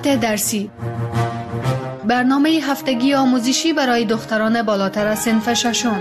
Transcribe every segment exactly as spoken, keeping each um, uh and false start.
مطالعات درسی، برنامه هفتگی آموزشی برای دختران بالاتر از صنف ششم.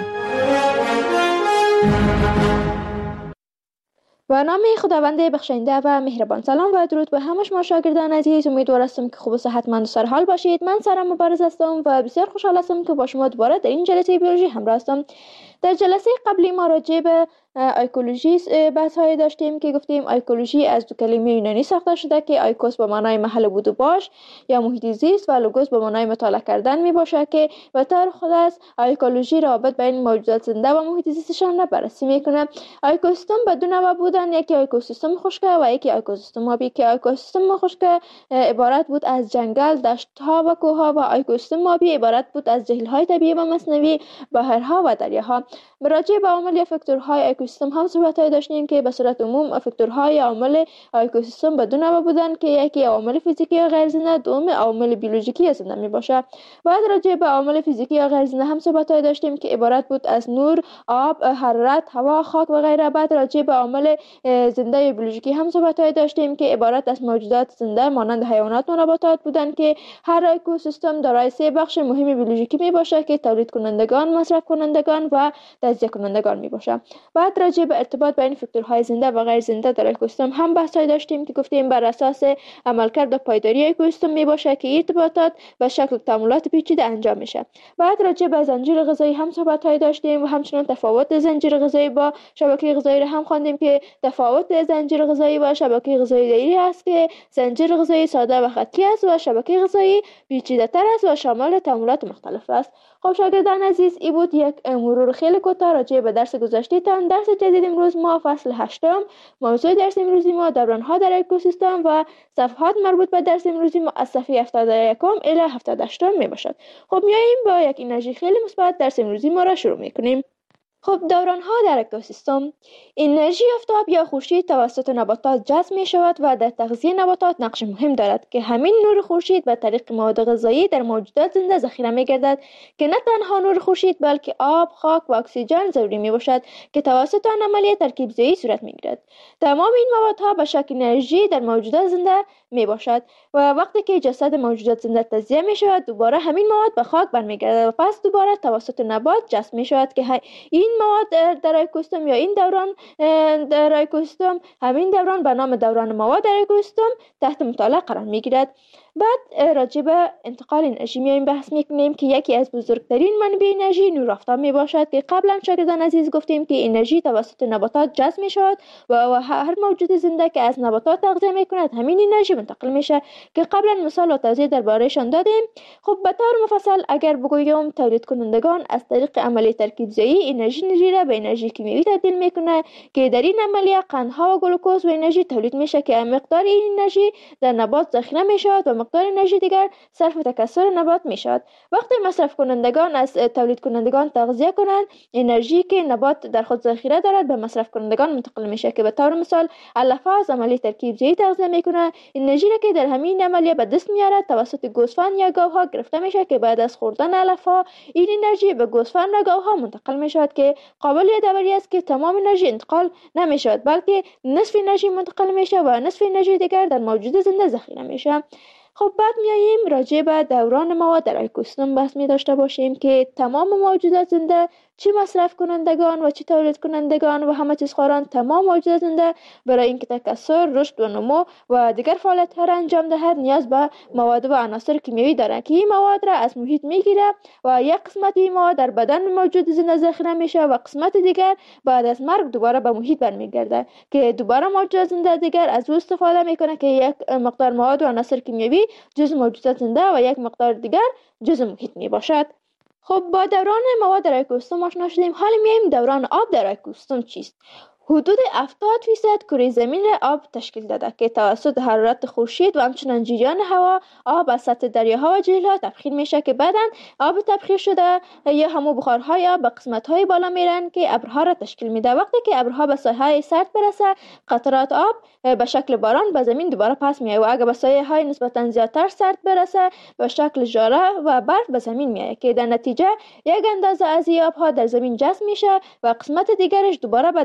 و نام خداوند بخشنده و مهربان. سلام و درود به همه شما شاگردان عزیز. امیدوار هستم که خوب و صحتمند و سرحال باشید. من سارا مبارز هستم و بسیار خوشحال هستم که با شما دوباره در این جلسه بیولوژی همراه هستم. در جلسه قبلی ما راجع به ایکولوژی بحث های داشتیم که گفتیم ایکولوژی از دو کلمه یونانی ساخته شده که ایکوس به معنای محل بود و باش یا محیط زیست و لوگوس به معنای مطالعه کردن می باشه که به طور خاص ایکولوژی رابط بین موجودات زنده و محیط زیستشان را بررسی میکنه. اکوسیستم به دو نوع بودن، یکی اکوسیستم خشک و یکی اکوسیستم آبی که اکوسیستم خشک عبارت بود از جنگل، دشت‌ها و کوه‌ها و اکوسیستم آبی عبارت بود از جهیل‌های طبیعی و مصنوعی، بحرها و دریاها. راجع به عوامل یا فاکتورهای اکوسیستم هم صحبت‌های داشتیم که به صورت عموم فاکتورهای عوامل اکوسیستم به دو نوع بودن که یکی عوامل فیزیکی یا غیر زنده، دوم عوامل بیولوژیکی زنده میباشه. بعد راجع به عوامل فیزیکی یا غیر زنده هم صحبت‌های داشتیم که عبارت بود از نور، آب، حرارت، هوا، خاک و غیره. بعد راجع به عوامل زنده یا بیولوژیکی هم صحبت‌های داشتیم که عبارت از موجودات زنده مانند حیوانات و نباتات بودن که هر اکوسیستم دارای سه بخش مهم بیولوژیکی میباشه که تولید کنندگان، مصرف کنندگان و تجزیه کنندگان میباشه. بعد راجع به ارتباط بین فاکتورهای زنده و غیر زنده در اکوسیستم هم بحث‌های داشتیم که گفتیم بر اساس عملکرد و پایداری اکوسیستم میباشه که ارتباطات به شکل تعاملات پیچیده انجام میشه. بعد راجع به زنجیره غذایی هم صحبت‌های داشتیم و همچنین تفاوت زنجیره غذایی با شبکه غذایی را هم خواندیم که تفاوت زنجیره غذایی با شبکه غذایی دیری است که زنجیره غذایی ساده و خطی است و شبکه غذایی پیچیده‌تر است و شامل تعاملات مختلف است. خب شاگردان عزیز، این بود یک مرور خیلی کوتاه راجع به درس گذشته‌تان. درس جدید امروز ما فصل هشتم، موضوع درس امروزی ما دوران‌ها در اکوسیستم و صفحات مربوط به درس امروزی ما از صفحه هفتاد و یک الی هفتاد و هشت میباشد. خب میاییم با یک انرژی خیلی مثبت درس امروزی ما را شروع میکنیم. خب دوران‌ها در اکوسیستم، انرژی آفتاب یا خورشید توسط نباتات جذب می شود و در تغذیه نباتات نقش مهم دارد که همین نور خورشید به طریق مواد غذایی در موجودات زنده ذخیره می گردد که نه تنها نور خورشید بلکه آب، خاک و اکسیژن ضروری می باشد که توسط آن عملیه ترکیب زایی صورت می گیرد. تمام این موادها به شکل انرژی در موجودات زنده می باشد و وقتی که جسد موجودات زنده تجزیه می شود دوباره همین مواد به خاک برمیگردد و پس دوباره توسط نبات جذب می شود که این مواد در اکوسیستم یا این دوران در اکوسیستم، همین دوران به نام دوران مواد در اکوسیستم تحت مطالعه قرار می گیرد. بعد راجع به انتقال انرژی میایم بحث میکنیم که یکی از بزرگترین منابع انرژی نور آفتاب می باشد که قبلا شاگردان عزیز گفتیم که انرژی توسط نباتات جذب می شود و هر موجود زنده که از نباتات تغذیه می کند همین انرژی منتقل میشه که قبلا مثال و توضیح دربارهشان دادیم. خب به طور مفصل اگر بگویم تولید کنندگان از طریق عملیه ترکیب زایی انرژی نری را به انرژی کیمیایی تبدیل میکنه که در این عملیه قندها و گلوکوز و انرژی تولید میشه که مقدار این انرژی در نبات ذخیره می شود و مقدار انرژی دیگر صرف تکثر نبات می شود. وقتی مصرف کنندگان از تولید کنندگان تغذیه کنند، انرژی که نبات در خود ذخیره دارد به مصرف کنندگان منتقل میشه که به طور مثال علفه از عملیه ترکیب زایی تغذیه میکنه. انرژی را که در همین عملیه به دست میارد توسط گوسفند یا گاوها گرفته میشه که بعد از خوردن علفها این انرژی به گوسفند و گاوها منتقل میشود که قابل یادآوری است که تمام انرژی انتقال نمیشود بلکه نصف انرژی منتقل میشه و نصف انرژی دیگر در موجود زنده ذخیره میشه. خب بعد میاییم راجع به دوران مواد در اکوسیستم بحث می داشته باشیم که تمام موجودات زنده چه مصرف کنندگان و چه تولید کنندگان و همه چیز خواران تمام موجودات زنده برای اینکه تکثر، رشد و نمو و دیگر فعالیت‌ها را انجام دهد نیاز به مواد و عناصر کیمیایی دارند که این مواد را از محیط میگیره و یک قسمت این مواد در بدن موجود زنده ذخیره میشه و قسمت دیگر بعد از مرگ دوباره به محیط برمیگرده که دوباره موجودات زنده دیگر از او استفاده میکنه که یک مقدار مواد و عناصر کیمیایی جزء موجودات زنده و یک مقدار دیگر جزء محیط می باشد. خب با دوران مواد در اکوسیستم آشنا شدیم. حالا میایم دوران آب در اکوسیستم چیست؟ حدود هفتاد فیصد کره زمین را آب تشکیل داده که توسط حرارت خورشید و همچنین جریان هوا آب از سطح دریاها و جهیل‌ها تبخیر میشه که بعداً آب تبخیر شده یا همو بخارهای آب به قسمت‌های بالا میرن که ابرها را تشکیل میده. وقتی که ابرها به ساحه‌های سرد برسه قطرات آب به شکل باران به زمین دوباره پس میاد و اگر به ساحه‌های نسبتاً زیادتر سرد برسه به شکل ژاره و برف به زمین میاد که در نتیجه یک اندازه از این آب‌ها در زمین جذب میشه و قسمت دیگرش دوباره به دریاها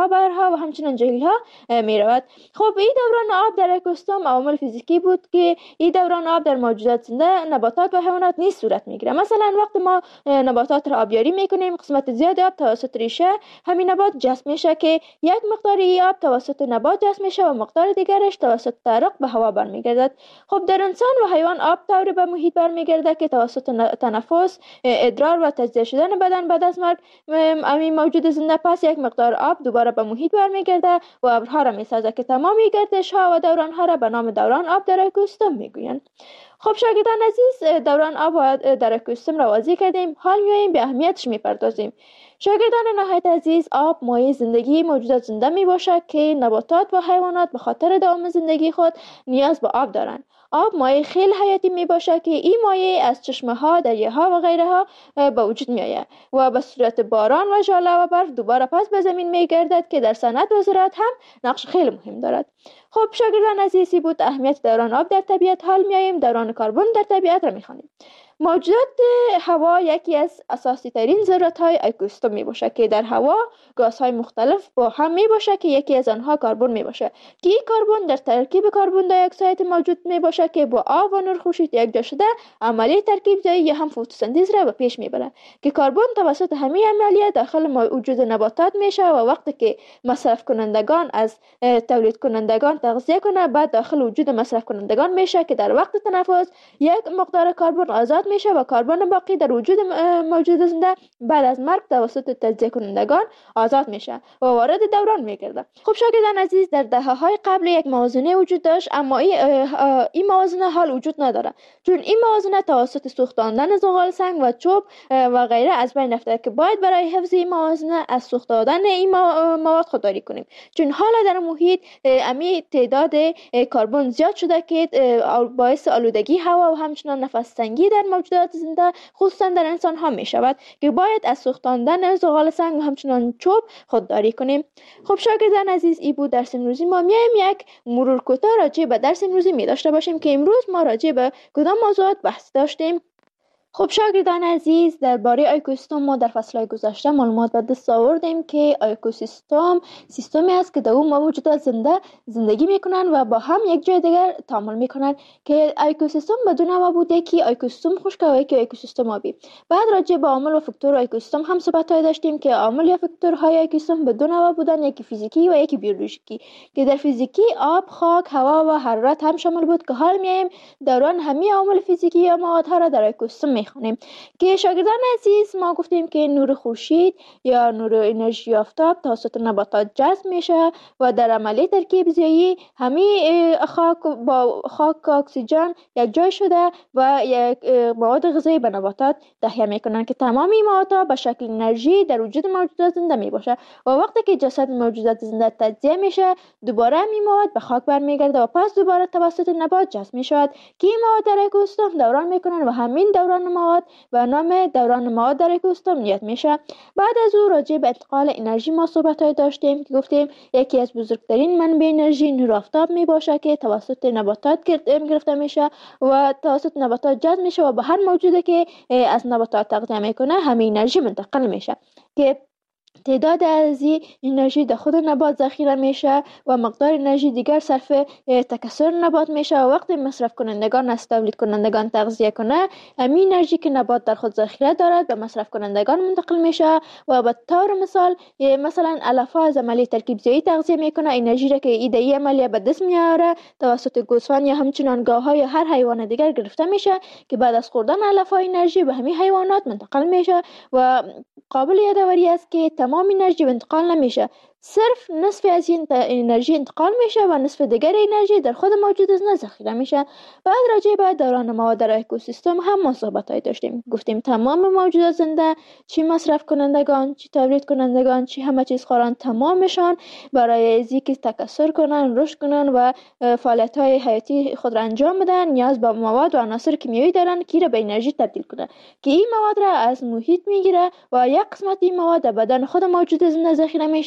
ابرها و همچنین جهیل ها می رود. خب این دوران آب در اکوسیستم عوامل فیزیکی بود که این دوران آب در موجودات زنده نباتات و حیوانات نیز صورت می گیرد. مثلا وقتی ما نباتات را آبیاری می کنیم، قسمت زیاد آب توسط ریشه همین نبات جذب میشه که یک مقدار آب توسط نبات جذب میشه و مقدار دیگرش توسط تعرق به هوا برمیگردد. خب در انسان و حیوان آب طوری به محیط برمیگردد که توسط تنفس، ادرار و تجزیه شدن بدن بعد از مرگ همین موجود زنده پس یک مقدار آب دوباره به محیط برمیگرده و ابرها را میسازد که تمامی گردش ها و دوران ها را به نام دوران آب در اکوسیستم میگویند. خب شاگردان عزیز، دوران آب در اکوسیستم را واضح کردیم، حال میایم به اهمیتش میپردازیم. شاگردان نهایت عزیز، آب مایه زندگی موجودات زنده می باشد که نباتات و حیوانات به خاطر دوام زندگی خود نیاز به آب دارند. آب مایه خیلی حیاتی می باشد که این مایه از چشمه ها، دریاها و غیره ها به وجود می آید و به صورت باران و ژاله و برف دوباره پس به زمین می گردد که در صنعت و زراعت هم نقش خیلی مهم دارد. خب شاگردان عزیزی بود اهمیت دوران آب در طبیعت. حال می آییم دوران کربن در طبیعت را می خوانیم. موجودات هوا یکی از اساسی ترین ذرات های اکوسیستم می باشد که در هوا گازهای مختلف با هم می باشد که یکی از آنها کربن می باشد که این کربن در ترکیب کربن دی اکساید موجود می باشد که با آب و نور خورشید یکجا شده عملیه ترکیب زایی یا هم فتوسنتز را به پیش می برد که کربن توسط همین عملیه داخل وجود نباتات میشه و وقتی که مصرف کنندگان از تولید کنندگان تغذیه کنه بعد داخل وجود مصرف کنندگان میشه که در وقت تنفس یک مقدار کربن آزاد میشه و کربن باقی در وجود موجود زنده بعد از مرگ توسط تجزیه کنندگان آزاد میشه و وارد دوران میگرده. خب شاگردان عزیز، در دهه‌های قبل یک موازنه وجود داشت، اما این این موازنه حال وجود نداره، چون این موازنه توسط سوختاندن زغال سنگ و چوب و غیره از بین رفته که باید برای حفظ این موازنه از سوختاندن این مواد خودداری کنیم، چون حالا در محیط امی تعداد کربن زیاد شده که باعث آلودگی هوا و همچنین نفس تنگی در موجودات زنده خصوصا در انسان ها می شود که باید از سوختاندن زغال سنگ و همچنان چوب خودداری کنیم. خب شاگردان عزیز، ای بود درس امروزی ما. میایم یک مرور کوتاه راجع به درس امروزی می داشته باشیم که امروز ما راجع به کدام موضوعات بحث داشتیم. خب شاگردان عزیز، درباره اکوسیستم ما در فصل‌های گذشته معلومات به دست آوردیم که اکوسیستم سیستمی است که در اون موجودات زنده زندگی میکنن و با هم یک جای دیگر تعامل میکنن که اکوسیستم بدون نوع بوده که اکوسیستم خشک و یکی اکوسیستم آبی. بعد راجع به عامل و فاکتور اکوسیستم هم صحبت‌های داشتیم که عامل یا فاکتورهای اکوسیستم بدون نوع بودن، یکی فیزیکی و یکی بیولوژیکی، که در فیزیکی آب، خاک، هوا و حرارت هم شامل بود که حال میایم دوران همه عوامل فیزیکی یا موادها را در اکوسیستم خونیم. که شاگردان عزیز، ما گفتیم که نور خورشید یا نور انرژی آفتاب توسط نباتات جذب میشه و در عملیه ترکیب زایی همه خاک با خاک اکسیژن یک جای شده و یک مواد غذایی به نباتات تهیه میکنن که تمام این موادها به شکل انرژی در وجود موجودات زنده میباشه و وقتی که جسد موجودات زنده تجزیه میشه دوباره این مواد به خاک برمیگرده و پس دوباره توسط نبات جذب میشود که این مواد در اکوسیستم دوران میکنن و همین دوران مواد و نام دوران مواد در اکوسیستم نیاد میشه. بعد از او راجع به انتقال انرژی ما صحبت‌های داشتیم که گفتیم یکی از بزرگترین منبع انرژی نور آفتاب می باشه که توسط نباتات گرفته میشه و توسط نباتات جذب میشه و به هر موجودی که از نباتات تغذیه میکنه همین انرژی منتقل میشه که تعداد از این انرژی در خود نبات ذخیره میشه و مقدار انرژی دیگر صرف تکثر نبات میشه و وقتی مصرف کنندگان از تولید کنندگان تغذیه کنه همین انرژی که نبات در خود ذخیره دارد به مصرف کنندگان منتقل میشه و به طور مثال مثلا علفا از عملیه ترکیب زایی تغذیه میکنه انرژی را که ایده عملیه به دست میاره توسط گوسفند یا همچنان گاوها یا هر حیوان دیگر گرفته میشه که بعد از خوردن علفا انرژی به همین حیوانات منتقل میشه و قابل یادآوری است که تمام انرژی انتقال نمیشه، صرف نصف از این انرژی انتقال میشه و نصف دیگر انرژی در خود موجود زنده ذخیره میشه. بعد راجع به دوران مواد در اکوسیستم هم ما صحبت‌های داشتیم. گفتیم تمام موجودات زنده، چی مصرف کنندگان، چی تولید کنندگان، چی همه چیز خوران، تمامشان برای از اینکه تکثر کنن، رشد کنن و فعالیت‌های حیاتی خود را انجام بدن نیاز به مواد و عناصر کیمیایی دارن که را به انرژی تبدیل کنن که این مواد را از محیط میگیره و یک قسمت این مواد در بدن خود موجود زنده ذخیره میشه و قسمت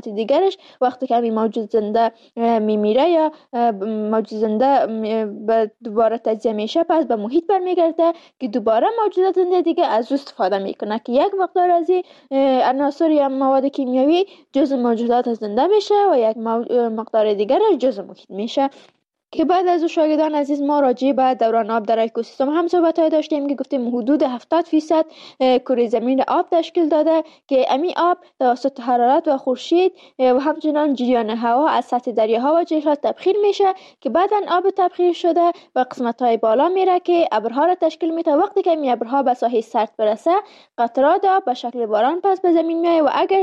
قسمت دیگرش وقتی که همین موجود زنده میمیره یا موجود زنده به دوباره تجزیه میشه پس به محیط برمیگرده که دوباره موجودات زنده دیگه از او استفاده میکنه که یک مقدار از این عناصر یا مواد کیمیایی جزء موجودات زنده میشه و یک مقدار دیگرش جزء محیط میشه. که بعد از او شاگردان عزیز ما راجع به دوران آب در اکوسیستم هم صحبت‌های داشتیم که گفتیم حدود هفتاد فیصد کره زمین آب تشکیل داده که امی آب توسط حرارت و خورشید و همچنان جریان هوا از سطح دریاها و جهیزات تبخیر میشه که بعداً آب تبخیر شده و قسمت‌های بالا میره که ابرها را تشکیل میده. وقتی که این ابرها به ساحه سرد برسه قطرات آب به شکل باران پس به زمین میاد و اگر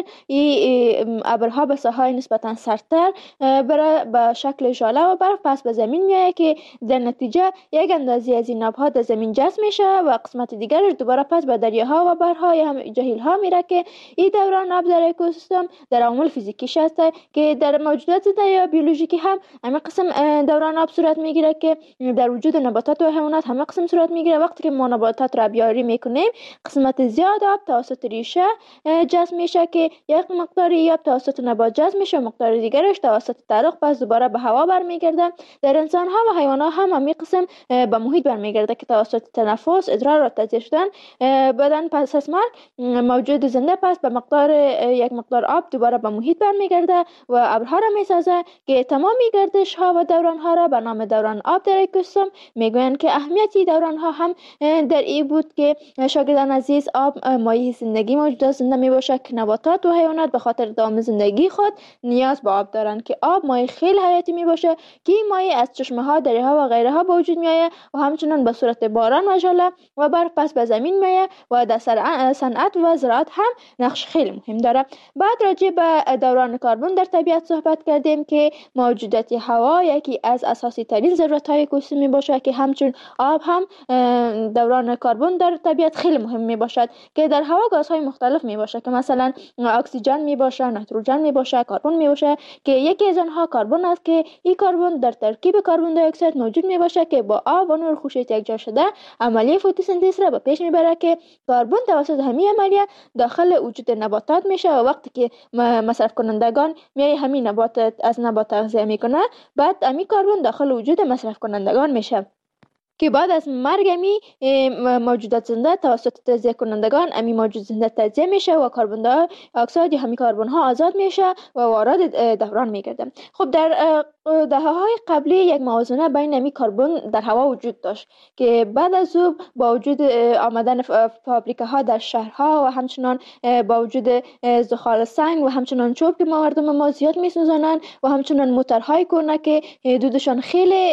این ابرها به ساحه نسبتاً سردتر بره به شکل ژاله و برف پس به زمین میایه که در نتیجه یک اندازه از این آبها در زمین جذب میشه و قسمت دیگرش دوباره پس به دریاها و بحرها یا هم جهیل‌ها میره که این دوران آب در اکوسیستم در عوامل فیزیکیش هست که در موجودات زنده یا بیولوژیکی هم همه قسم دوران آب صورت میگیره که در وجود نباتات و حیوانات همه قسم صورت میگیره. وقتی که ما نباتات را بیاری میکنیم قسمت زیاد آب توسط ریشه جذب میشه که یک مقداری آب توسط نبات جذب میشه و مقدار دیگرش توسط تعلق پس دوباره به هوا برمیگرده. در انسان ها و حیوانات هم همین قسم به محیط برمیگرده که توسط تنفس، ادرار و تجزیه شدن بدن پس از مرگ موجود زنده پس به مقدار یک مقدار آب دوباره به محیط برمیگرده و ابرها را میسازه که تمامی گردش ها و دوران ها را به نام دوران آب در اکوسیستم میگویند که اهمیتی دوران ها هم در این بود که شاگردان عزیز آب مایه زندگی موجودات زنده می باشه که نباتات و حیوانات به خاطر دوام زندگی خود نیاز به آب دارند که آب مایه خیلی حیاتی می باشه که این مایه از چشمه ها، دریاها و غیره ها به وجود میآید و همچنان به صورت باران و ژاله و برف پس به زمین میآید و در صنعت و زراعت هم نقش خیلی مهم داره. بعد راجع به دوران کربن در طبیعت صحبت کردیم که موجودات هوا یکی از اساسی ترین ضرورت های اکوسیستم می باشد که همچون آب هم دوران کربن در طبیعت خیلی مهم می باشد که در هوا گازهای مختلف می باشد که مثلا اکسیژن می باشه، نیتروژن می باشه، کربن می باشه که یکی از آنها کربن است که این کربن در ترکیب کربن دی اکساید موجود می باشه که با آب و نور خورشید یکجا شده عملیه فتوسنتز را به پیش میبره که کربن توسط همین عملیه داخل وجود نباتات میشه و وقتی که مصرف کنندگان میای همین نبات از نبات تغذیه میکنه بعد همین کربن داخل وجود مصرف کنندگان میشه که بعد از مرگ امی موجودات زنده توسط تجزیه کنندگان امی موجود زنده تجزیه میشه و کربن دی اکساید یا همین کربن ها آزاد میشه و وارد دوران میگرده. خب در دهه‌های قبلی یک موازنه بین امی کربن در هوا وجود داشت که بعد از او با وجود آمدن فابریکه ها در شهرها و همچنان با وجود زغال سنگ و همچنان چوب که مردم ما زیاد میسوزانند و همچنان موتورهای کهنه که دودشان خیلی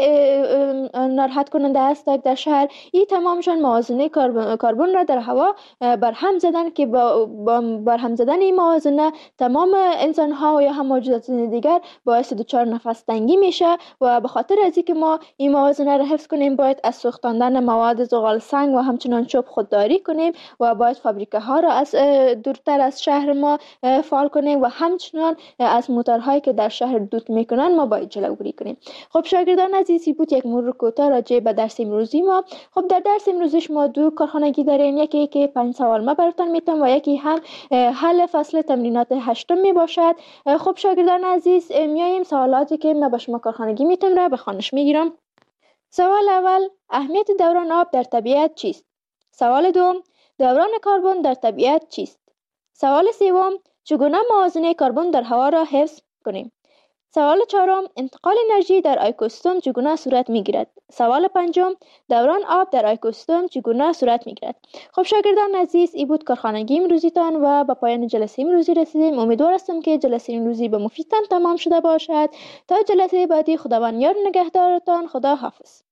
ناراحت کننده است در شهر، این تمامشان موازنه کربن را در هوا برهم زدن که با برهم زدن این موازنه تمام انسان ها و یا هم موجودات دیگر باعث دچار نفس تنگی میشه و به خاطر از اینکه ما این موازنه را حفظ کنیم باید از سوختاندن مواد زغال سنگ و همچنان چوب خودداری کنیم و باید فابریکه ها را از دورتر از شهر ما فعال کنیم و همچنان از موتورهایی که در شهر دود میکنن ما باید جلوگیری کنیم. خب شاگردان عزیزی بود یک مرور کوتاه راجع به درس امروزی ما. خب در درس امروزش ما دو کارخانگی داریم، یکی که پنج سوال ما براتون میتونم و یکی هم حل فصل تمرینات هشتم می باشد. خب شاگردان عزیز میایم سوالاتی که ما به شما کارخانگی میتونم را به خوانش میگیرم. سوال اول، اهمیت دوران آب در طبیعت چیست؟ سوال دوم، دوران کربن در طبیعت چیست؟ سوال سوم، چگونه موازنه کربن در هوا را حفظ کنیم؟ سوال چهارم، انتقال انرژی در اکوسیستم چگونه صورت میگیرد؟ سوال پنجم، دوران آب در اکوسیستم چگونه صورت میگیرد؟ خب شاگردان عزیز، این بود کارخانگی امروزیتان و به پایان جلسه امروزی رسیدیم. امیدوار هستم که جلسه امروزی به مفیدتان تمام شده باشد. تا جلسه بعدی خداوند یار نگهدارتان. خدا حافظ.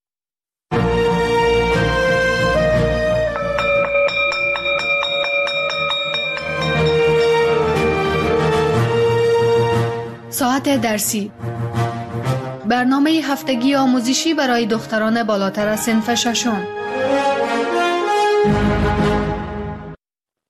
ساعت درسی، برنامه هفتگی آموزشی برای دختران بالاتر از صنف ششم.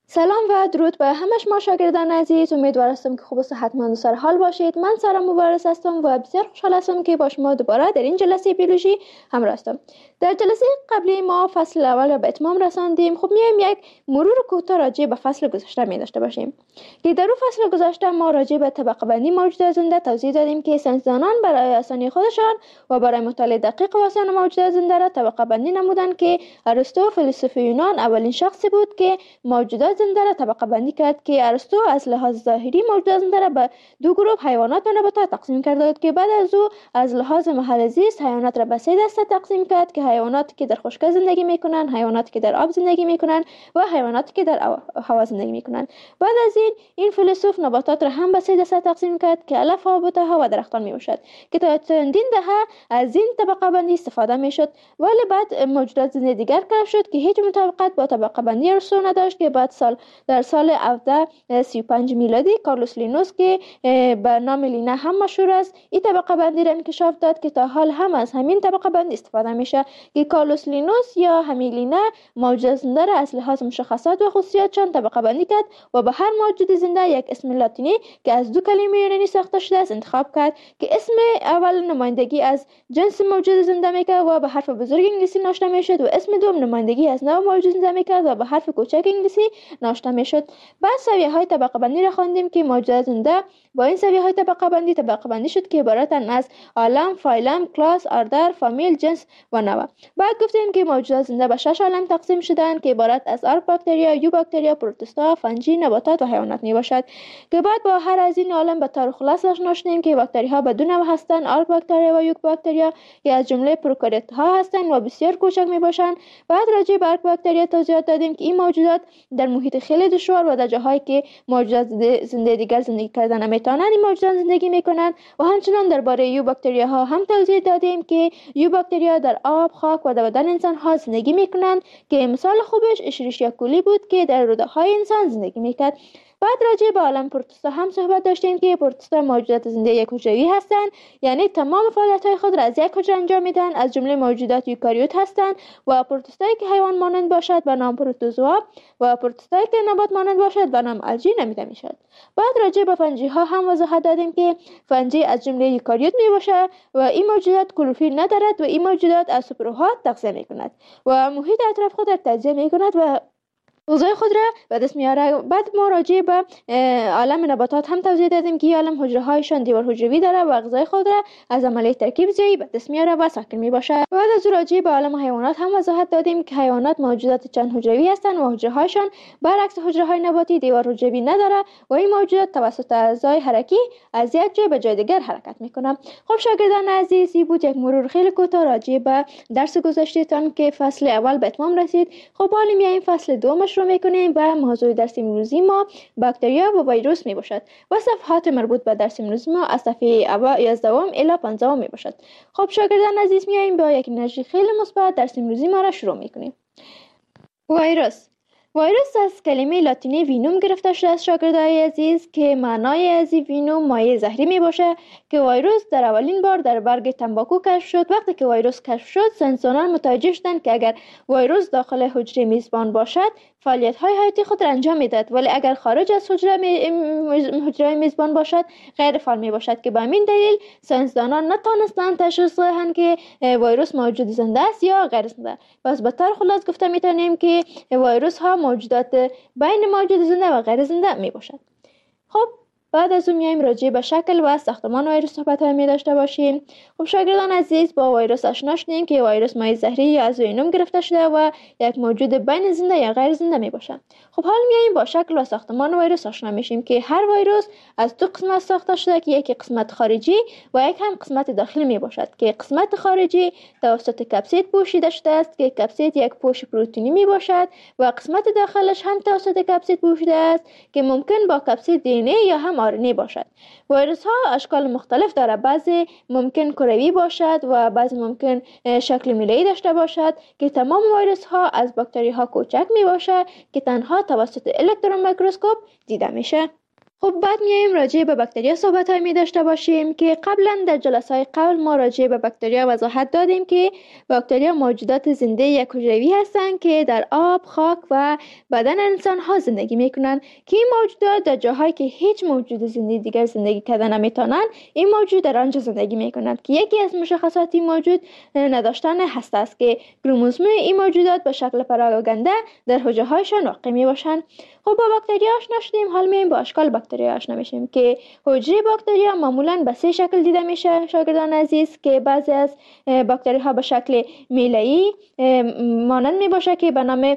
سلام و درود به همه شما شاگردان عزیز. امیدوار هستم که خوب و صحتمند و سر حال باشید. من سارا مبارز هستم و بسیار خوشحال هستم که با شما دوباره در این جلسه بیولوژی همراه هستم. در جلسه قبلی ما فصل اول به اتمام رساندیم. خب میایم یک مرور کوتاه راجع به فصل گذشته می داشته باشیم که در اون فصل گذشته ما راجع به طبقه بندی موجودات زنده توضیح دادیم که ساینسدانان برای آسانی خودشان و برای مطالعه دقیق و آسان موجودات زنده را طبقه بندی نمودند که ارسطو فیلسوف یونان اولین شخصی بود که موجودات زنده را طبقه بندی کرد که ارسطو از لحاظ ظاهری موجودات زنده را به دو گروه حیوانات و نباتات تقسیم کرده بود که بعد از او از لحاظ محل زیست حیوانات را به سه دسته تقسیم کرد که حیواناتی که در خشکی زندگی میکنند، حیواناتی که در آب زندگی میکنند و حیواناتی که در هوا زندگی میکنند. بعد از این این فیلسوف نباتات را هم به سه دسته تقسیم کرد که علف ها، بوته ها و درختان میباشد که تا چندین دهه از این طبقه بندی استفاده میشد، ولی بعد موجودات زنده دیگر کشف شد که هیچ مطابقت با طبقه بندی ارسطو نداشت که بعد سال در سال هفده سی و پنج میلادی کارلوس لینوس که به نام لینا هم مشهور است این طبقه بندی را انکشاف داد که تا حال هم از همین طبقه بندی استفاده میشه که کارلوس لینوس یا همین لینا موجودات زنده را از لحاظ مشخصات و خصوصیاتشان طبقه بندی کرد و به هر موجود زنده یک اسم لاتینی که از دو کلمه یونانی ساخته شده است انتخاب کرد که اسم اول نمایندگی از جنس موجود زنده میکرد و به حرف بزرگ انگلیسی نوشته میشد و اسم دوم نمایندگی از نوع موجود زنده میکرد و به حرف کوچک انگلیسی نوشته میشد. بعد سویه های طبقه بندی را خواندیم که موجودات زنده با این سویه های طبقه بندی طبقه بندی شد که عبارتند از عالم، فایلم، کلاس، اردر، فامیل، جنس و نوع. بعد گفتیم که موجودات زنده به شش عالم تقسیم شدند که عبارت از آرک باکتریا، یو باکتریا، پروتوستا، فنجی، نباتات و حیوانات می باشد که بعد با هر از این عالم به طور خلاص آشنا شدیم که باکتری ها به دو نوع هستند، آرک باکتریا و یوک باکتریا که از جمله پروکاریوت ها هستند و بسیار کوچک می باشند. بعد راجع به آرک باکتریا توضیحات دادیم که این موجودات در محیط خیلی دشوار و در جاهایی که موجودات زنده دیگر زندگی کردن نمیتونند این موجودات زندگی میکنند و همچنان درباره یو باکتریا ها هم توضیح دادیم که یو باکتریا در آب، خاک و در بدن انسان ها زندگی میکنند که مثال خوبش اشریشیا کولی بود که در روده های انسان زندگی میکرد. بعد راجع به عالم پروتوستا هم صحبت داشتیم که پروتوستا موجودات زنده یک حجروی هستند، یعنی تمام فعالیت‌های خود را از یک حجره انجام میدن، از جمله موجودات یوکاریوت هستند و پروتوستایی که حیوان مانند باشد به نام پروتوزوا و پروتوستایی که نبات مانند باشد به نام الژی نامیده میشد. بعد راجع به فنجی ها هم وضاحت دادیم که فنجی از جمله یوکاریوت میباشد و این موجودات کلروفیل ندارد و این موجودات از سوپرها تغذیه میکند و محیط اطراف خود را تجزیه میکند و غذای خود را به دست میاره. بعد ما راجع به عالم نباتات هم توضیح دادیم که عالم حجره هایشان دیوار حجروی داره و غذای خود را از عملیه ترکیب زیایی به دست میاره و ساکن میباشه. بعد از راجع به عالم حیوانات هم وضاحت دادیم که حیوانات موجودات چند حجروی هستند و حجره هایشان برعکس حجره های نباتی دیوار حجروی نداره و این موجودات توسط اعضای حرکی از یک جای به جای دیگر حرکت میکنه. خب شاگردان عزیز، این بود یک مرور خیلی کوتاه راجع به درس گذشتهتان که فصل اول به اتمام رسید. خب حالا میایم فصل دوم رو میکنیم و موضوع درس امروزی ما باکتریا و ویروس می باشد و صفحات مربوط به درس امروزی ما از صفحه یازده الی پانزده می باشد. خب شاگردان عزیز، میایم با یک انرژی خیلی مثبت درس امروزی ما را شروع میکنیم. ویروس ویروس از کلمه لاتینی وینوم گرفته شده است شاگردای عزیز که معنای از وینوم مایع زهری می باشه که ویروس در اولین بار در برگ تنباکو کشف شد. وقتی که ویروس کشف شد ساینسدانان متوجه شدند که اگر ویروس داخل حجره میزبان باشد فعالیت های حیاتی خود را انجام میدهد، ولی اگر خارج از حجره می... حجره میزبان باشد غیر فعال می باشد که به همین دلیل ساینسدانان نتوانستند تشخیص دهند که ویروس موجود زنده است یا غیر زنده. پس به طور خلاص گفته میتونیم که ویروس ها موجودات بین موجود زنده و غیر زنده می باشد. خب بعد از اون میایم راجع به شکل و ساختمان ویروس صحبت می داشته باشیم. خب شاگردان عزیز، با ویروس آشنا شدیم که ویروس مایع زهری یا از وینوم گرفته شده و یک موجود بین زنده یا غیر زنده می باشد. خب حالا میایم با شکل و ساختمان ویروس آشنا میشیم که هر ویروس از دو قسمت ساخته شده که یک قسمت خارجی و یک هم قسمت داخلی می باشد که قسمت خارجی توسط کپسید پوشیده شده است که کپسید یک پوش پروتئینی می باشد و قسمت داخلش هم توسط کپسید پوشیده است که ممکن با کپسید دی ان ای یا هم آر ان ای باشد. ویروس ها اشکال مختلف داره، بعضی ممکن کروی باشد و بعضی ممکن شکل میله‌ای داشته باشد که تمام ویروس ها از باکتری ها کوچک می باشد که تنها توسط الکترون میکروسکوپ دیده میشه. خب بعد میایم راجع به باکتریا صحبت های می داشته باشیم که قبلا در جلسه های قبل ما راجع به باکتریا وضاحت دادیم که باکتریا موجودات زنده یک حجروی هستند که در آب، خاک و بدن انسان ها زندگی میکنند که این موجودات در جاهایی که هیچ موجود زنده دیگر زندگی کردن نمیتونن این موجود در آنجا زندگی میکنند که یکی از مشخصات این موجود نداشتن هسته است که کروموزوم این موجودات به شکل پراگنده در حجره هایشان واقع می باشند. خب با باکتریا آشنا شدیم، حال میایم با اشکال باکتریا آشنا میشیم که حجره باکتریا معمولا به سه شکل دیده میشه شاگردان عزیز، که بعضی از باکتری ها به شکل میله‌ای مانند می باشه که به نام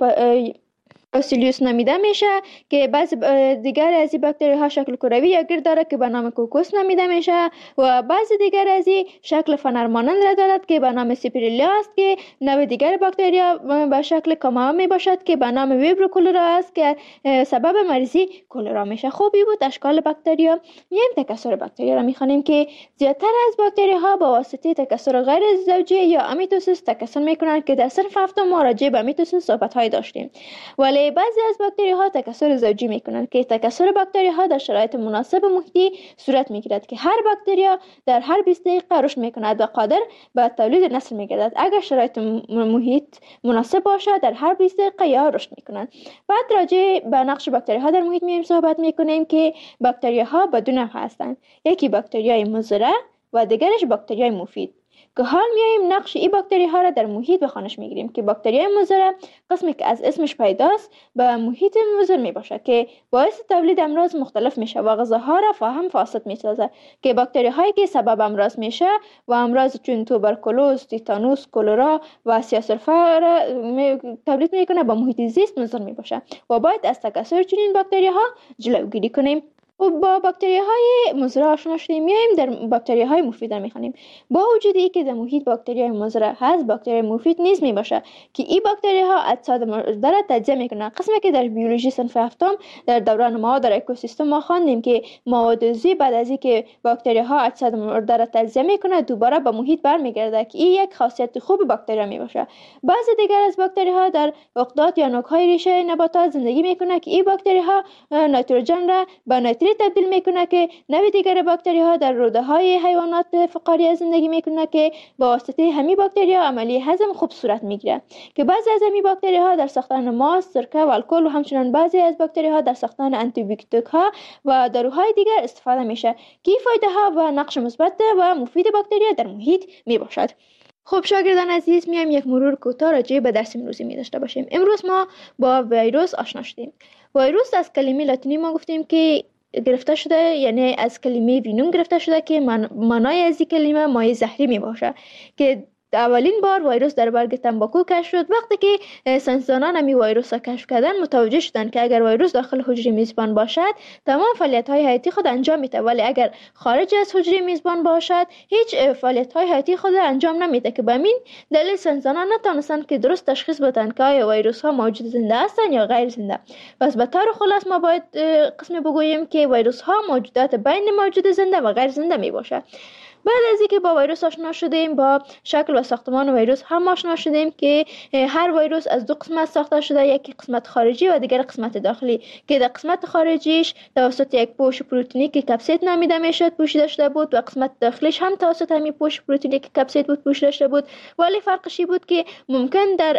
باسیلیوس نامیده میشه، که بعضی دیگر از این باکتری ها شکل کروی یا گرد داره که به نام کوکوس نامیده میشه و بعضی دیگر از این شکل فنر مانند را دارد که به نام سیپریلا است، که نوع دیگر باکتریا به شکل کاما می باشد که به نام ویبرو کولرا است که سبب مریضی کولرا میشه. خوبی بود اشکال باکتریا. میایم تکثر باکتریا را میخوانیم که زیادتر از باکتری ها با واسطه تکثر غیر زوجی یا امیتوسیس تکثر میکنند که در صنف هفتم ما راجع به امیتوسیس صحبت های داشتیم. ولی بعضی از باکتری ها تکثر زوجی میکنند که تکثر باکتری ها در شرایط مناسب محیطی صورت میگیرد که هر باکتریا در هر بیست دقیقه رشد میکند و قادر به تولید نسل میگردد اگر شرایط محیط مناسب باشد. در هر بیست دقیقه یا رشد میکنند. بعد راجع به نقش باکتری ها در محیط میایم صحبت میکنیم که باکتری ها به دو نوع هستند، یکی باکتریای مضر و دیگرش باکتریای مفید، که حال میایم نقش این باکتری ها را در محیط به خوانش میگیریم که باکتریای مضر قسمی که از اسمش پیداست به محیط مضر می باشه که باعث تولید امراض مختلف میشه و غذاها را فاهم فاسد میسازه، که باکتری هایی که سبب امراض میشه و امراض چون توبرکولوز، تیتانوس، کولرا و سیاه‌سرفه را تولید میکنه به محیط زیست مضر می باشه و باید از تکثر چنین باکتری ها جلوگیری کنیم. و با باکتری های مضر آشنا شدیم. میایم در باکتری های مفید را میخوانیم. با وجود اینکه در محیط باکتری های مضر هست، باکتری مفید نیز می باشه که این باکتری ها اجساد مرده را تجزیه میکنن. قسمی که در بیولوژی صنف هفتم در دوران ما در اکوسیستم ما خواندیم که موادزی بعد از اینکه باکتری ها اجساد مرده را تجزیه میکنه دوباره به محیط برمیگرده که این یک خاصیت خوب باکتری می باشه. بعضی دیگر از باکتری ها در عقدات یا نوک های ریشه نباتات زندگی میکنه که این باکتری ها نیتروژن را به تبدیل میکنه، که نوع دیگر باکتری ها در روده های حیوانات فقاریه زندگی میکنه که با واسطه همین باکتری ها عملی هضم خوب صورت میگیره، که بعضی از همین باکتری ها در ساختن ماست، سرکه و الکل و همچنین بعضی از باکتری ها در ساختن آنتی بیوتیک ها و داروهای دیگر استفاده میشه که این فایده ها و نقش مثبت و مفید باکتری در محیط میباشد. خب شاگردان عزیز، میایم یک مرور کوتاه راجع به درس امروزی می داشته باشیم. امروز ما با ویروس آشنا شدیم. ویروس از کلمه لاتینی ما گفتیم که گرفته شده، یعنی از کلمه وینوم گرفته شده که من معنای از این کلمه مایع زهری می باشه، که اولین بار ویروس در برگ تنباکو کشف شد. وقتی که ساینسدانان همی ویروس را کشف کردن متوجه شدند که اگر ویروس داخل حجره میزبان باشد تمام فعالیت های حیاتی خود انجام میده، ولی اگر خارج از حجره میزبان باشد هیچ فعالیت های حیاتی خود انجام نمیده، که به همین دلیل ساینسدانان نتونستند که درست تشخیص بدن که آیا ویروس ها موجود زنده هستند یا غیر زنده. پس به طور خلاص ما باید قسم بگوییم که ویروس ها موجودات بین موجود زنده و غیر زنده می باشد. بعد از اینکه با ویروس آشنا شدیم، با شکل و ساختمان ویروس هم آشنا شدیم که هر ویروس از دو قسمت ساخته شده، یکی قسمت خارجی و دیگر قسمت داخلی، که در قسمت خارجیش توسط یک پوش پروتئینی که کپسید نامیده میشد پوشیده شده بود و قسمت داخلیش هم توسط همین پوش پروتئینی که کپسید بود پوشیده شده بود، ولی فرقش بود که ممکن در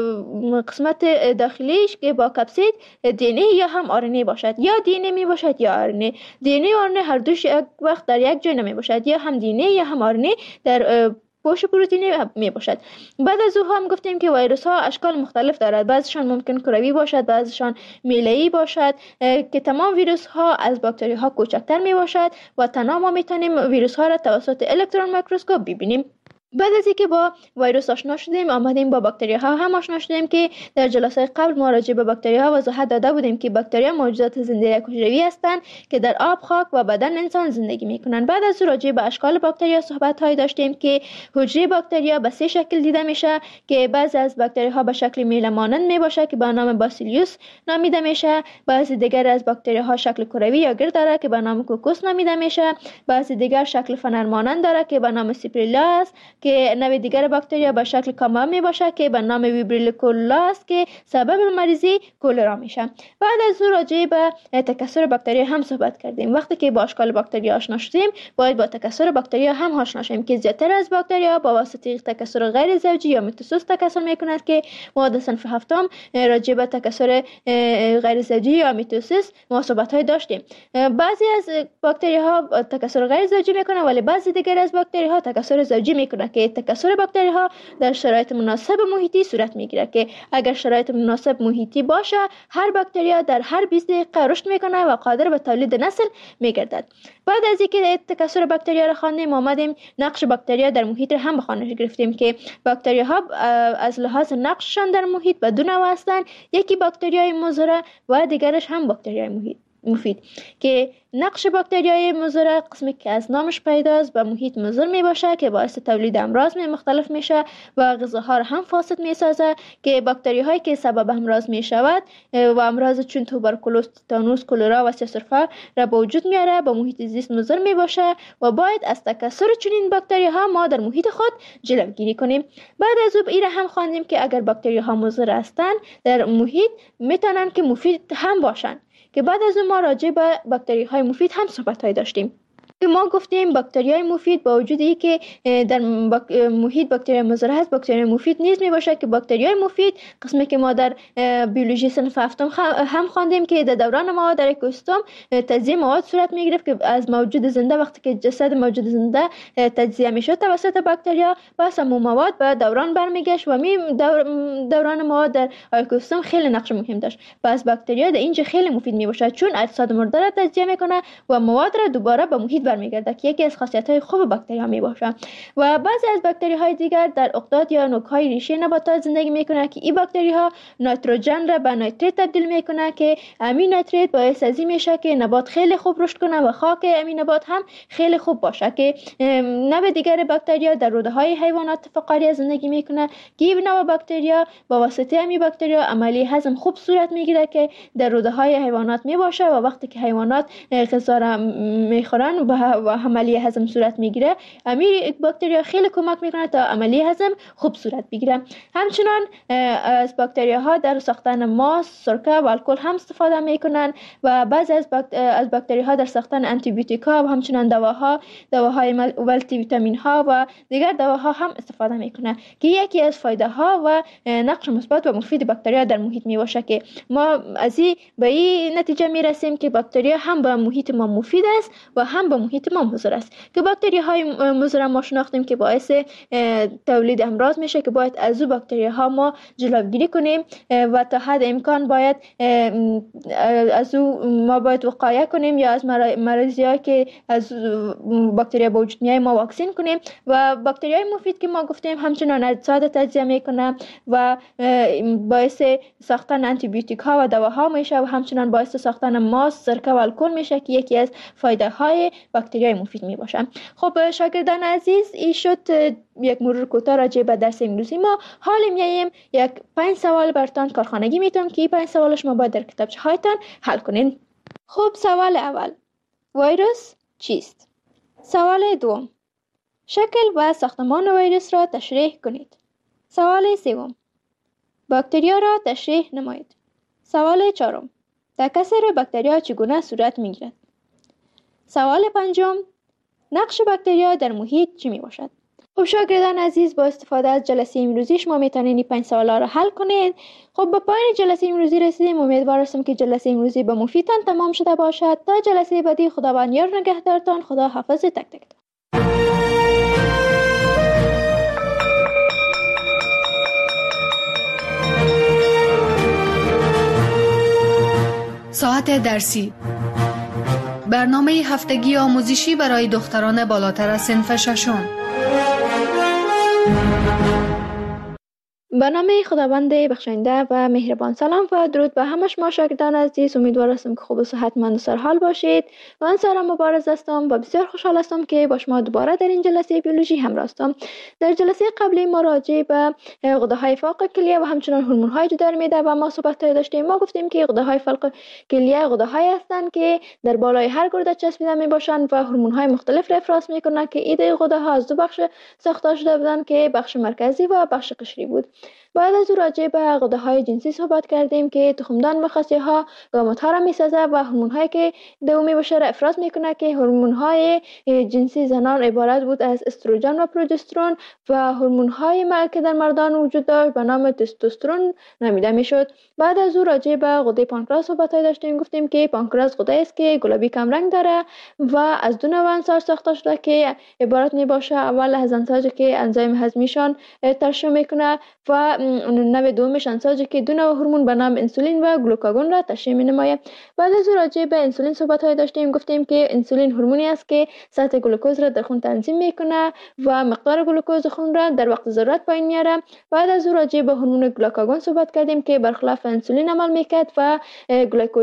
قسمت داخلیش که با کپسید دی ان ای یا هم آر ان ای باشد، یا دی ان ای می باشد یا آر ان ای. دی ان ای و آر ان ای هر دوش یک وقت در یک جای نمی باشد، یا هم دی ان ای یا هم آر ان ای در پوش پروتئینی می باشد. بعد از او هم گفتیم که ویروس ها اشکال مختلف دارد، بعضیشان ممکن کروی باشد، بعضیشان میله‌ای باشد، که تمام ویروس ها از باکتری ها کوچکتر می باشد و تنها ما میتونیم ویروس ها را توسط الکترون میکروسکوپ ببینیم. بعد از اینکه با ویروس آشنا شدیم آمدیم با باکتری ها هم آشنا شدیم، که در جلسه قبل ما راجع به باکتری ها وضاحت داده بودیم که باکتری ها موجودات زنده حجروی هستند که در آب، خاک و بدن انسان زندگی میکنند. بعد از راجع به اشکال باکتری ها صحبت های داشتیم که حجره باکتری ها به سه شکل دیده میشه، که بعضی از باکتری ها به شکل میله مانند می باشه که به نام باسیلیوس نامیده میشه، بعضی دیگر از باکتری ها شکل کروی یا گرد داره که به نام کوکوس نامیده میشه، بعضی دیگر شکل فنر مانند داره که به نام سیپریلا است که نوع دیگر باکتریا به شکل کاملا می باشه که به نام ویبریل کولرا است که سبب مریضی کولرا میشه. بعد از او راجع به تکثر باکتریا هم صحبت کردیم. وقتی که با اشکال باکتریا آشنا شدیم باید با تکثر باکتریا هم آشنا شیم که زیادتر از باکتریا با واسطه تکثر غیر زوجی یا میتوسیس تکثر میکنند که ما در صنف هفتم راجع به تکثر غیر زوجی یا میتوسیس ما صحبت های داشتیم. بعضی از باکتری ها تکثر غیر زوجی میکنه ولی بعضی دیگر از باکتری ها تکثر زوجی میکنه که تکثر باکتری ها در شرایط مناسب محیطی صورت میگیره که اگر شرایط مناسب محیطی باشه هر باکتریا در هر بیست دقیقه رشد میکنه و قادر به تولید نسل میگردد. بعد از اینکه تکثر باکتریا را خواندیم آمدیم نقش باکتریا در محیط هم به خوانش گرفتیم که باکتریا ها از لحاظ نقششان در محیط به دو نوع هستند. یکی باکتریای مضر و دیگرش هم باکتریای محیط مفید که نقش باکتریای مضر قسمی که از نامش پیداست به محیط مضر می باشه که باعث تولید امراض می مختلف میشه و غذاها را هم فاسد می سازه که باکتری هایی که سبب امراض می شود و امراض چون توبرکولوز، تیتانوس، کولرا و سیسرفا را به وجود میاره به محیط زیست مضر می باشه و باید از تکثر چنین باکتری ها ما در محیط خود جلوگیری کنیم. بعد از او ایره هم خواندیم که اگر باکتری ها مضر هستند در محیط میتونن که مفید هم باشن که بعد از اون ما راجع به باکتری های مفید هم صحبت های داشتیم که ما گفتیم باکتری های مفید با وجود ای که در باک... محیط باکتری مضر هست باکتری مفید نیز می باشه که باکتری های مفید قسمی که ما در بیولوژی صنف هفتم هم خواندیم که در دوران مواد در اکوسیستم تجزیه مواد صورت می گرفت که از موجود زنده وقتی که جسد موجود زنده تجزیه می شد توسط باکتریا و سموم مواد به دوران برمیگشت و می دور... دوران مواد در اکوسیستم خیلی نقش مهم داشت. پس باکتریا در اینجا خیلی مفید می باشه چون اجساد مرده را تجزیه میکنه و مواد را دوباره به محیط برمیگرده که یکی از خاصیت‌های خوب باکتری ها می باشه. و بعضی از باکتری های دیگر در اقداد یا نوک‌های ریشه نباتات زندگی میکنه که این باکتری ها نایتروژن را به نیتریت تبدیل میکنه که امین نیتریت باعث ازی میشه که نبات خیلی خوب رشد کنه و خاک امین نبات هم خیلی خوب باشه که نوع دیگر باکتریا در روده های حیوانات فقاریه زندگی میکنه که این نوع باکتریا با واسطه امی باکتریا عملی هضم خوب صورت میگیره که در روده های حیوانات می باشه و وقتی که حیوانات غذا را میخورن و عملی هضم صورت میگیره امیر باکتریا خیلی کمک میکنه تا عملی هضم خوب صورت بگیره. همچنان از باکتریا ها در ساختن ماست، سرکه و الکل هم استفاده میکنن و بعضی از باکت... از باکتری ها در ساختن آنتی بیوتیکا و همچنان دواها دواهای مولتی ویتامین ها و دیگر دواها هم استفاده میکنه که یکی از فایده ها و نقش مثبت و مفید باکتریا در محیط می باشه که ما از این به این نتیجه میرسیم که باکتریا هم به محیط ما مفید است و هم به محیط ما مضر است که باکتری های مضر ما شناختیم که باعث تولید امراض میشه که باید از او باکتری ها ما جلوگیری کنیم و تا حد امکان باید از او ما باید وقایه کنیم یا از مراضی ها که از باکتری با وجود میای ما واکسین کنیم. و باکتری های مفید که ما گفتیم همچنان اجساد تجزیه میکنه و باعث ساختن آنتی بیوتیک ها و دواها میشه و همچنان باعث ساختن ماست، سرکه و الکل میشه که یکی از فایده های باکتری مفید می باشن. خب شاگردان عزیز این شد یک مرور کوتاه راجع به درس امروزی ما. حالا میایم یک پنج سوال براتون کارخانگی میتونم که این پنج سوال شما باید در کتابچه هایتان حل کنین. خب سوال اول ویروس چیست؟ سوال دوم شکل و ساختمان ویروس را تشریح کنید. سوال سوم باکتریا را تشریح نمایید. سوال چهارم تکثر باکتریا چگونه صورت میگیرد؟ سوال پنجم نقش باکتریا در محیط چی می باشد؟ خب شاگردان عزیز با استفاده از جلسه امروزی شما میتونید این پنج سوالا را حل کنید. خب با پایان جلسه امروزی رسیدیم. امیدوار هستم که جلسه امروزی به مفیدتان تمام شده باشد. تا جلسه بعدی خداوند یار نگهدارتان. خدا حافظ تک تک. ساعت درسی برنامه هفتگی آموزشی برای دختران بالاتر از صنف ششم. به نام خداوند بخشنده و مهربان. سلام و درود به همه شما شاگردان عزیز. امیدوار هستم که خوب و صحتمند و سرحال باشید. من سارا مبارز هستم و بسیار خوشحال هستم که با شما دوباره در این جلسه بیولوژی همراه هستم. در جلسه قبلی ما راجع به غده‌های فوق کلیه و همچنین هورمون‌های جدار معده و ما صحبت داشتیم. ما گفتیم که غده‌های فوق کلیه غده‌هایی هستند که در بالای هر گرده چسبیده میباشند و هورمون‌های مختلف را افراز میکنند که ایده غده‌ها از دو بخش ساخته شده بودند که بخش مرکزی و بخش قشری بود. بعد از او راجع به غده‌های جنسی صحبت کردیم که تخمدان و خصیه‌ها گامت‌ها را می‌سازه و هورمون‌هایی که دومی باشه را افراز میکنه که هورمون‌های جنسی زنان عبارت بود از استروژن و پروژسترون و هورمون‌های که در مردان وجود داشت به نام تستوسترون نامیده میشد. بعد از او راجع به غده پانکراس صحبت داشتیم. گفتیم که پانکراس غده است که گلابی کم رنگ داره و از دو نوع انساج ساخته شده که عبارت میباشه اول از انساجی که انزیم هضمیشان ترشح میکنه و نوع دومش انساجی که دو نوع هورمون به نام انسولین و گلوکاگون را تشکیل می‌نماید. بعد از راجع به انسولین صحبت های داشتیم. گفتیم که انسولین هورمونی است که سطح گلوکوز را در خون تنظیم میکنه و مقدار گلوکوز خون را در وقت ضرورت پایین میاره. بعد از راجع به هورمون گلوکاگون صحبت کردیم که برخلاف انسولین عمل میکرد و گلوکوز